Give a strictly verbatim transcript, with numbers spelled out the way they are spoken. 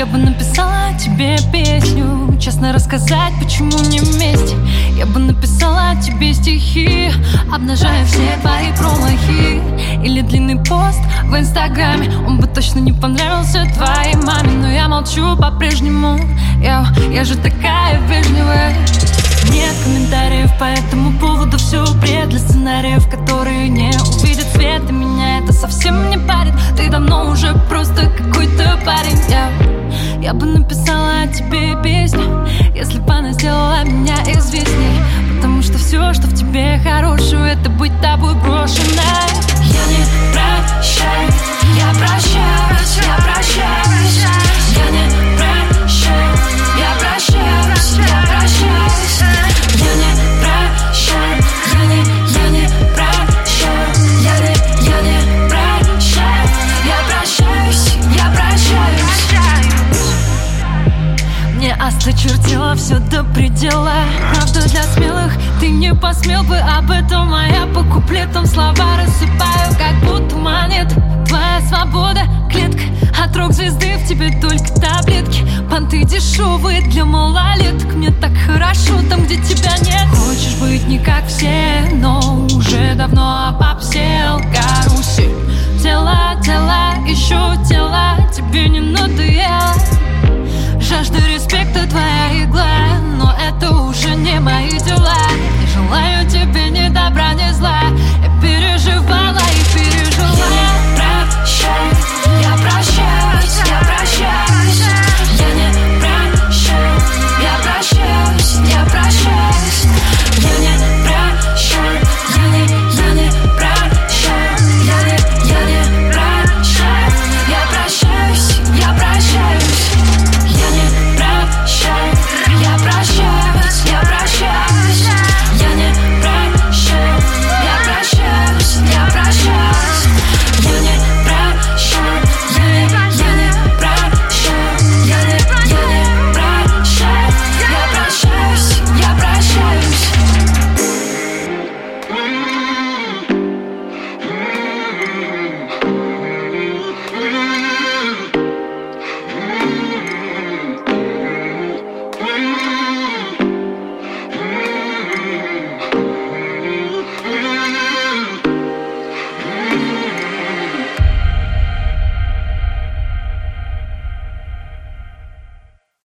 Я бы написала тебе песню, честно рассказать, почему не вместе. Я бы написала тебе стихи, обнажая все твои промахи. Или длинный пост в инстаграме, он бы точно не понравился твоей маме. Но я молчу по-прежнему, я, я же такая вежливая. Нет комментариев по этому поводу, все бред для сценариев, которые не увидят свет. И меня это совсем не парит, ты давно уже просто какой-то парень. Я, я бы написала тебе песню, если бы она сделала меня известней. Потому что все, что в тебе хорошего, это быть тобой брошенной. Я не прощаюсь, я прощаюсь, я прощаюсь. Я не прощаюсь, я прощаюсь, я прощаюсь. Я не прощаюсь, я не, я не прощаюсь. Я не, я не прощаюсь, я прощаюсь, я прощаюсь. Мне осточертело все до предела. Правда для смелых, ты не посмел бы об этом. А я по куплетам слова рассыпаю, как будто монет. Твоя свобода, клетка от рок-звезды, в тебе только таблетки. Понты дешевые для малолеток. Мне так хорошо там, где тебя нет. Хочешь быть не как все, но уже давно обобсел карусель. Тело, тело, еще тело, тебе не надоело. Жажда респекта твоя игла, но это уже не мои дела. Не желаю тебе ни добра, ни зла.